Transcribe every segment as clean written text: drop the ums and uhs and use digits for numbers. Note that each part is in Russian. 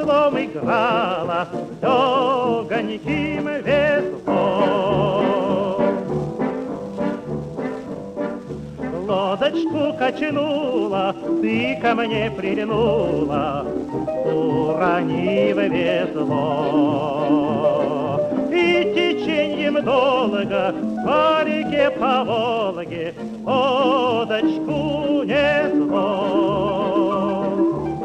веслом играла, легоньким веслом. Лодочку качнула, ты ко мне прильнула, уронив весло. И теченьем долго по реке, по Волге лодочку несло.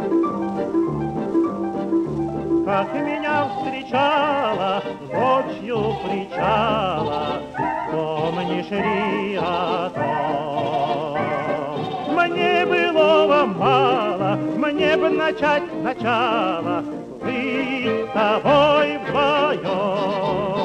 Как меня встречала ночью причала, помнишь ли о том? Мне былого мало, мне б начать начало быть с тобой вдвоем.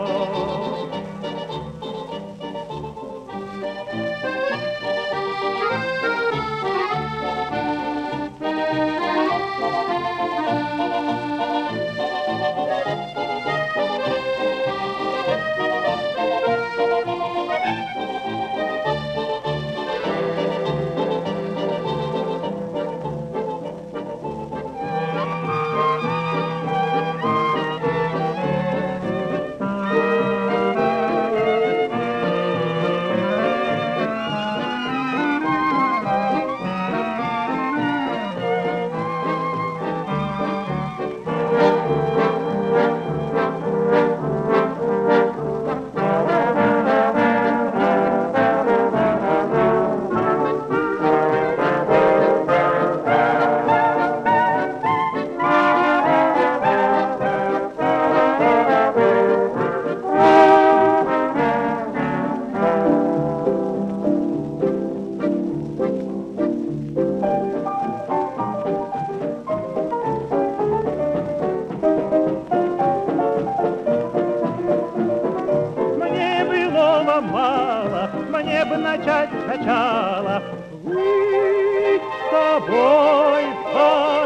Мало, мне бы начать сначала быть с тобой.